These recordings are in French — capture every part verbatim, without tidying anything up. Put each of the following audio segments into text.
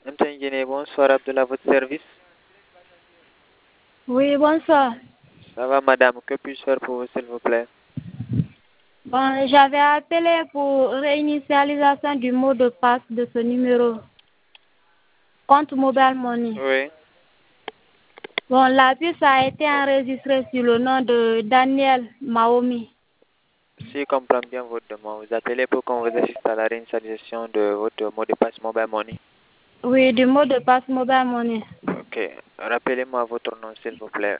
M T N Guinée, bonsoir Abdullah, votre service. Oui, bonsoir. Ça va madame, que puis-je faire pour vous s'il vous plaît? Bon, j'avais appelé pour réinitialisation du mot de passe de ce numéro. Compte Mobile Money. Oui. Bon, la puce a été enregistrée sur le nom de Daniel Maomi. Si je comprends bien votre demande, vous appelez pour qu'on vous assiste à la réinitialisation de votre mot de passe Mobile Money. Oui, du mot de passe Mobile Money. Ok, rappelez-moi votre nom s'il vous plaît.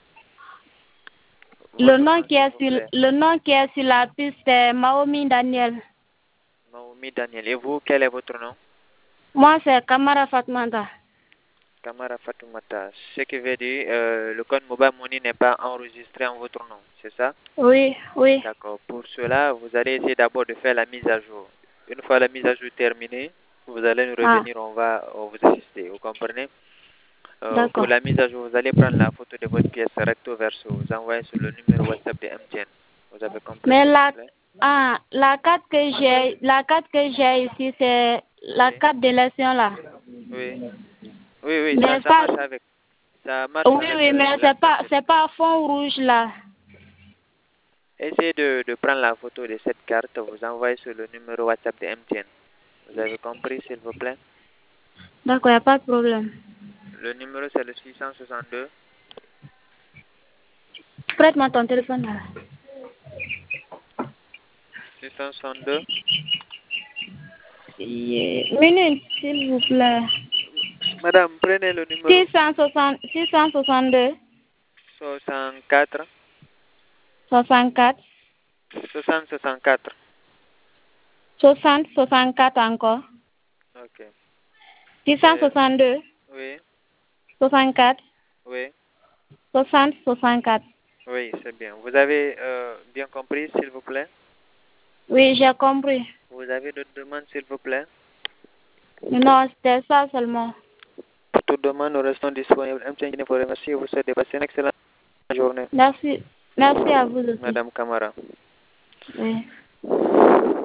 Le Votre nom, nom qui s'il est vous sur, plaît. le nom qui est sur la puce, c'est Maomi Daniel. Naomi Daniel. Et vous, quel est votre nom? Moi, c'est Kamara Fatmata. Kamara Fatoumata. Ce qui veut dire euh, le code Mobile Money n'est pas enregistré en votre nom, c'est ça? Oui, oui. D'accord. Pour cela, vous allez essayer d'abord de faire la mise à jour. Une fois la mise à jour terminée, vous allez nous Ah, revenir, on va euh, vous assister. Vous comprenez? Euh, pour d'accord. la mise à jour, vous allez prendre la photo de votre pièce recto verso, vous envoyez sur le numéro WhatsApp de M T N. Vous avez compris, Mais s'il vous la, plaît? ah, la carte que j'ai, la carte que j'ai ici, c'est la Oui, carte d'élection là. oui, oui, oui, ça, Mais ça ça, marche avec, ça marche oui, avec oui, euh, mais la c'est carte pas, c'est d'électeur. pas fond rouge là. Essayez de, de prendre la photo de cette carte, vous envoyez sur le numéro WhatsApp de M T N. Vous avez compris, s'il vous plaît? D'accord, y a pas de problème. Le numéro, c'est le six cent soixante-deux. Prête-moi ton téléphone là. six cent soixante-deux. Yeah. Minute, s'il vous plaît. Madame, prenez le numéro. six cent soixante, six cent soixante-deux, soixante-quatre. soixante-quatre, soixante soixante-quatre. soixante, soixante-quatre encore. Ok. six cent C'est, soixante-deux, oui, soixante-quatre, oui, soixante, soixante-quatre. oui, c'est bien. Vous avez euh, bien compris, s'il vous plaît? Oui, j'ai compris. Vous avez d'autres demandes, s'il vous plaît? Non, c'était ça seulement. Pour toute demande, nous restons disponibles. M T N vous remercie et vous souhaite de passer une excellente journée. Merci. Merci à vous aussi. Madame Kamara. Oui.